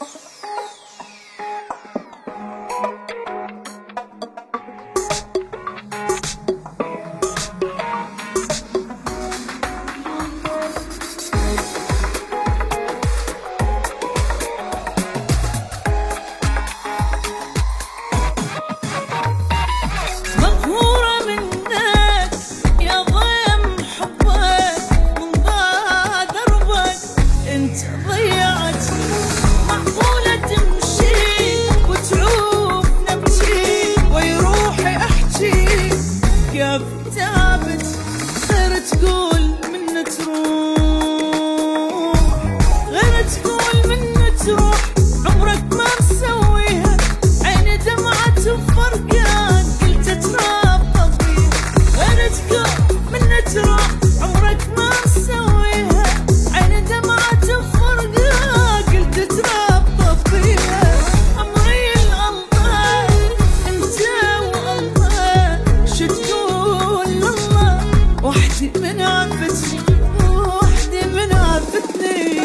تعبت غير تقول من تروح، غير تقول من تروح عمرك ما مسويها، عين دمعة وفرقان قلت ترابط فيها. غير تقول من تروح عمرك ما مسويها، عين دمعة وفرقان قلت ترابط فيها. عمري الغلطان انت والله شو تقول الله، وحدي من عفتني وحدي من عفتني.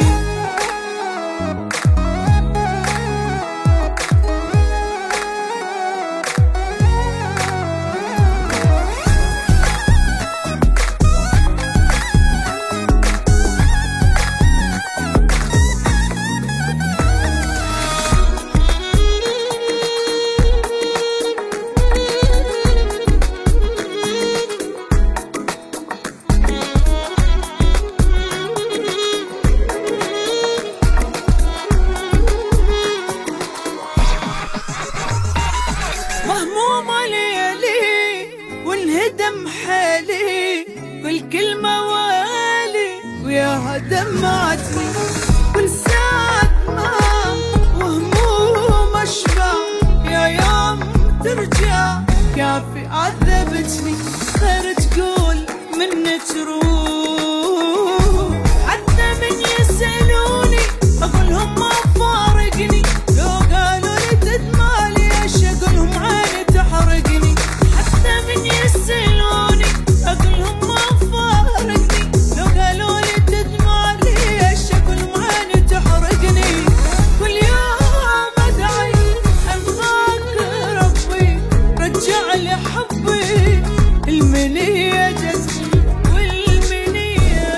مهمومة ليلي وانهدم حالي، كل كلمة والي وياها دمعتني. كل ساعة ما وهموم اشبع، يا يوم ترجع كافي عذبتني. غير تقول من تروح، حتى من يسألوني اقولهم ما فارقني. لو قالوا لي تدمع ليش اقولهم عيني تحرقني. حتى من يسألوني اقولهم ما فارقني. لو قالوا لي تدمع ليش اقولهم عيني تحرقني. كل يوم ادعي القاك ربي رجع لي حبي. المنية جتني والمنية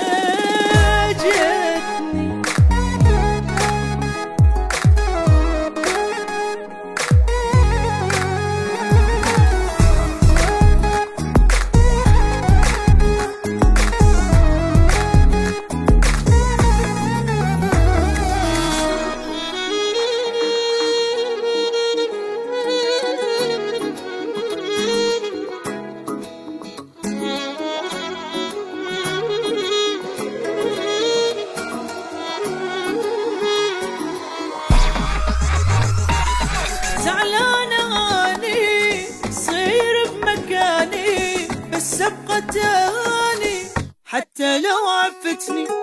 جتني. زعلانة اني صير بمكاني، بس ابقى تاني حتى لو عفتني.